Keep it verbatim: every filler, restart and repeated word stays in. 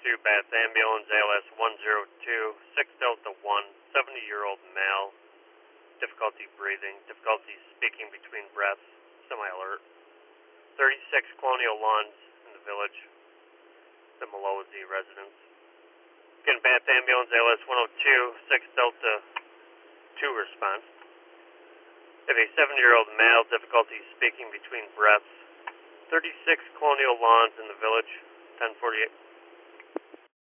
two, Bath Ambulance, A L S one zero two, six Delta one, seventy-year-old male, difficulty breathing, difficulty speaking between breaths, semi-alert. thirty-six Colonial Lawns in the village, the Malozzi residence. Again, Bath Ambulance, A L S one oh two, six Delta two response. If a seven-year-old male, difficulty speaking between breaths, thirty-six Colonial Lawns in the village, ten forty-eight.